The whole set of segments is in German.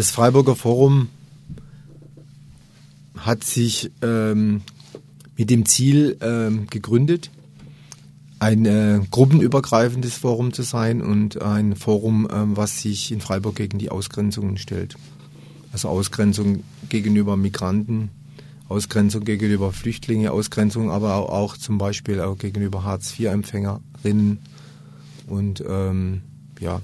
Das Freiburger Forum hat sich mit dem Ziel gegründet, ein gruppenübergreifendes Forum zu sein und ein Forum, was sich in Freiburg gegen die Ausgrenzungen stellt. Also Ausgrenzung gegenüber Migranten, Ausgrenzung gegenüber Flüchtlingen, Ausgrenzung aber auch zum Beispiel auch gegenüber Hartz-IV-Empfängerinnen und ja.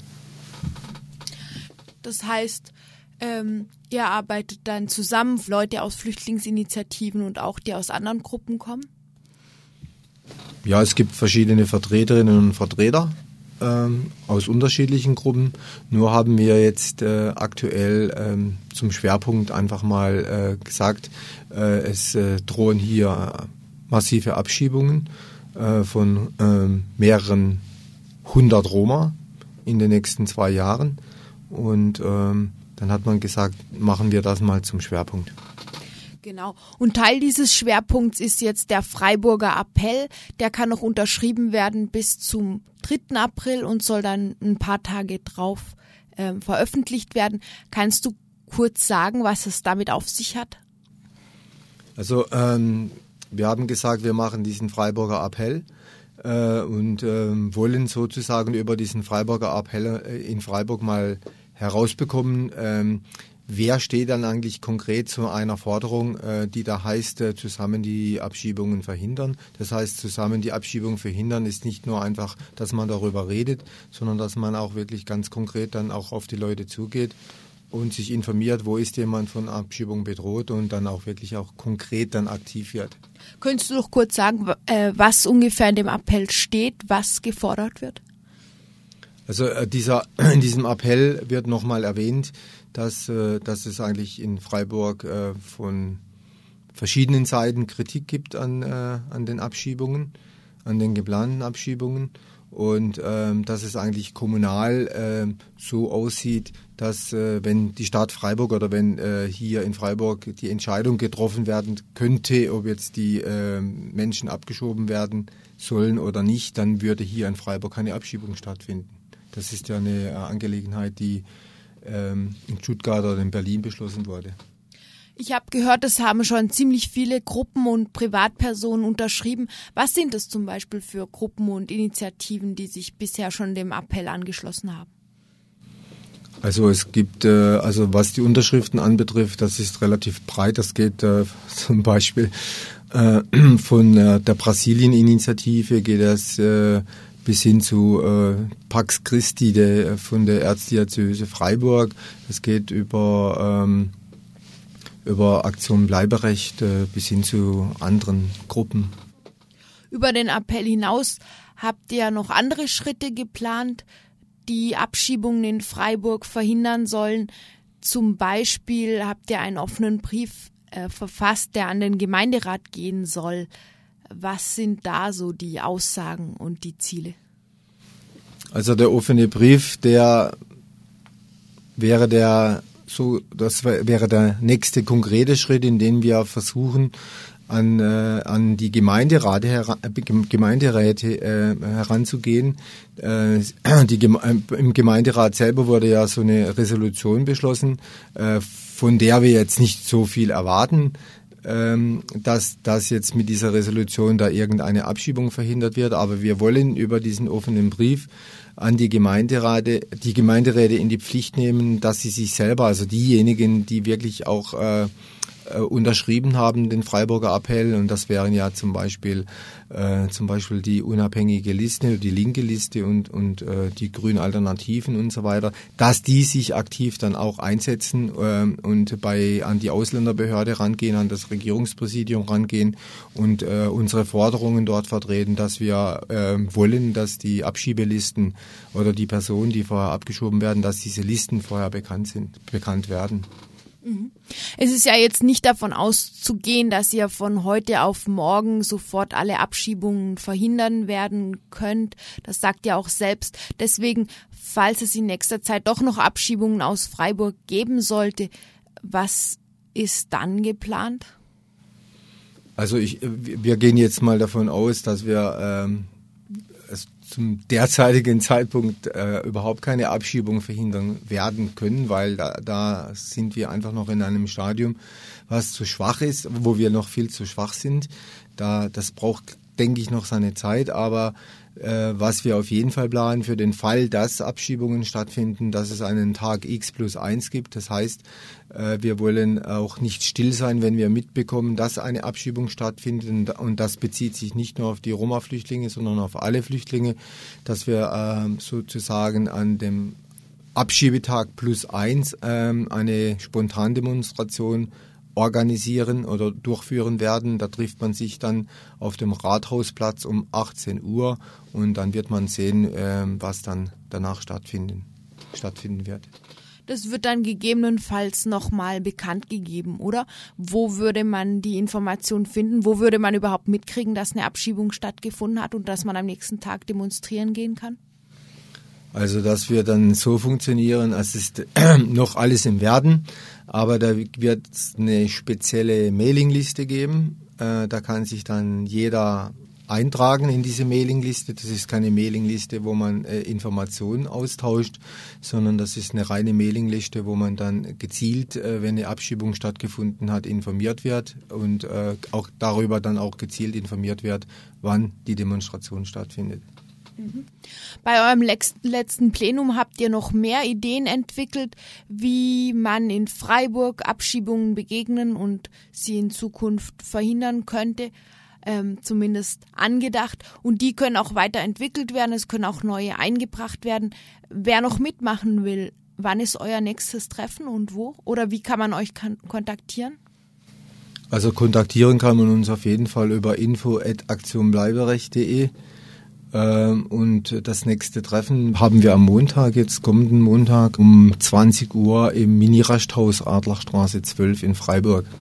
Das heißt, ihr arbeitet dann zusammen, Leute aus Flüchtlingsinitiativen und auch die aus anderen Gruppen kommen? Ja, es gibt verschiedene Vertreterinnen und Vertreter aus unterschiedlichen Gruppen. Nur haben wir jetzt aktuell zum Schwerpunkt einfach mal gesagt, es drohen hier massive Abschiebungen von mehreren 100 Roma in den nächsten 2 Jahren. Und dann hat man gesagt, machen wir das mal zum Schwerpunkt. Genau. Und Teil dieses Schwerpunkts ist jetzt der Freiburger Appell. Der kann noch unterschrieben werden bis zum 3. April und soll dann ein paar Tage drauf veröffentlicht werden. Kannst du kurz sagen, was es damit auf sich hat? Also wir haben gesagt, wir machen diesen Freiburger Appell und wollen sozusagen über diesen Freiburger Appell in Freiburg mal herausbekommen, wer steht dann eigentlich konkret zu einer Forderung, die da heißt, zusammen die Abschiebungen verhindern. Das heißt, zusammen die Abschiebungen verhindern ist nicht nur einfach, dass man darüber redet, sondern dass man auch wirklich ganz konkret dann auch auf die Leute zugeht und sich informiert, wo ist jemand von Abschiebung bedroht und dann auch wirklich auch konkret dann aktiv wird. Könntest du doch kurz sagen, was ungefähr in dem Appell steht, was gefordert wird? Also in diesem Appell wird nochmal erwähnt, dass es eigentlich in Freiburg von verschiedenen Seiten Kritik gibt an den Abschiebungen, an den geplanten Abschiebungen und dass es eigentlich kommunal so aussieht, dass wenn die Stadt Freiburg oder wenn hier in Freiburg die Entscheidung getroffen werden könnte, ob jetzt die Menschen abgeschoben werden sollen oder nicht, dann würde hier in Freiburg keine Abschiebung stattfinden. Das ist ja eine Angelegenheit, die in Stuttgart oder in Berlin beschlossen wurde. Ich habe gehört, es haben schon ziemlich viele Gruppen und Privatpersonen unterschrieben. Was sind das zum Beispiel für Gruppen und Initiativen, die sich bisher schon dem Appell angeschlossen haben? Also es gibt, also was die Unterschriften anbetrifft, das ist relativ breit. Das geht zum Beispiel von der Brasilien-Initiative geht das bis hin zu Pax Christi von der Erzdiözese Freiburg. Es geht über Aktion Bleiberecht bis hin zu anderen Gruppen. Über den Appell hinaus habt ihr noch andere Schritte geplant, die Abschiebungen in Freiburg verhindern sollen. Zum Beispiel habt ihr einen offenen Brief verfasst, der an den Gemeinderat gehen soll. Was sind da so die Aussagen und die Ziele? Also der offene Brief, das wäre der nächste konkrete Schritt, in dem wir versuchen, an die Gemeinderäte heranzugehen. Im Gemeinderat selber wurde ja so eine Resolution beschlossen, von der wir jetzt nicht so viel erwarten, dass jetzt mit dieser Resolution da irgendeine Abschiebung verhindert wird. Aber wir wollen über diesen offenen Brief an die Gemeinderäte in die Pflicht nehmen, dass sie sich selber, also diejenigen, die wirklich auch unterschrieben haben, den Freiburger Appell, und das wären ja zum Beispiel die unabhängige Liste, die linke Liste und die grünen Alternativen und so weiter, dass die sich aktiv dann auch einsetzen und an die Ausländerbehörde rangehen, an das Regierungspräsidium rangehen und unsere Forderungen dort vertreten, dass wir wollen, dass die Abschiebelisten oder die Personen, die vorher abgeschoben werden, dass diese Listen vorher bekannt werden. Es ist ja jetzt nicht davon auszugehen, dass ihr von heute auf morgen sofort alle Abschiebungen verhindern werden könnt. Das sagt ihr auch selbst. Deswegen, falls es in nächster Zeit doch noch Abschiebungen aus Freiburg geben sollte, was ist dann geplant? Also wir gehen jetzt mal davon aus, dass wir zum derzeitigen Zeitpunkt überhaupt keine Abschiebung verhindern werden können, weil da sind wir einfach noch in einem Stadium, was zu schwach ist, wo wir noch viel zu schwach sind. Das braucht, denke ich, noch seine Zeit, aber was wir auf jeden Fall planen für den Fall, dass Abschiebungen stattfinden, dass es einen Tag X+1 gibt. Das heißt, wir wollen auch nicht still sein, wenn wir mitbekommen, dass eine Abschiebung stattfindet. Und das bezieht sich nicht nur auf die Roma-Flüchtlinge, sondern auf alle Flüchtlinge, dass wir sozusagen an dem Abschiebetag +1 eine Spontandemonstration organisieren oder durchführen werden. Da trifft man sich dann auf dem Rathausplatz um 18 Uhr und dann wird man sehen, was dann danach stattfinden wird. Das wird dann gegebenenfalls nochmal bekannt gegeben, oder? Wo würde man die Information finden? Wo würde man überhaupt mitkriegen, dass eine Abschiebung stattgefunden hat und dass man am nächsten Tag demonstrieren gehen kann? Also das wird dann so funktionieren, es ist noch alles im Werden, aber da wird es eine spezielle Mailingliste geben. Da kann sich dann jeder eintragen in diese Mailingliste. Das ist keine Mailingliste, wo man Informationen austauscht, sondern das ist eine reine Mailingliste, wo man dann gezielt, wenn eine Abschiebung stattgefunden hat, informiert wird und auch darüber dann auch gezielt informiert wird, wann die Demonstration stattfindet. Bei eurem letzten Plenum habt ihr noch mehr Ideen entwickelt, wie man in Freiburg Abschiebungen begegnen und sie in Zukunft verhindern könnte, zumindest angedacht. Und die können auch weiterentwickelt werden, es können auch neue eingebracht werden. Wer noch mitmachen will, wann ist euer nächstes Treffen und wo? Oder wie kann man euch kontaktieren? Also kontaktieren kann man uns auf jeden Fall über info@aktionbleiberecht.de. Und das nächste Treffen haben wir am Montag, jetzt kommenden Montag um 20 Uhr im Mini-Rasthaus Adlerstraße 12 in Freiburg.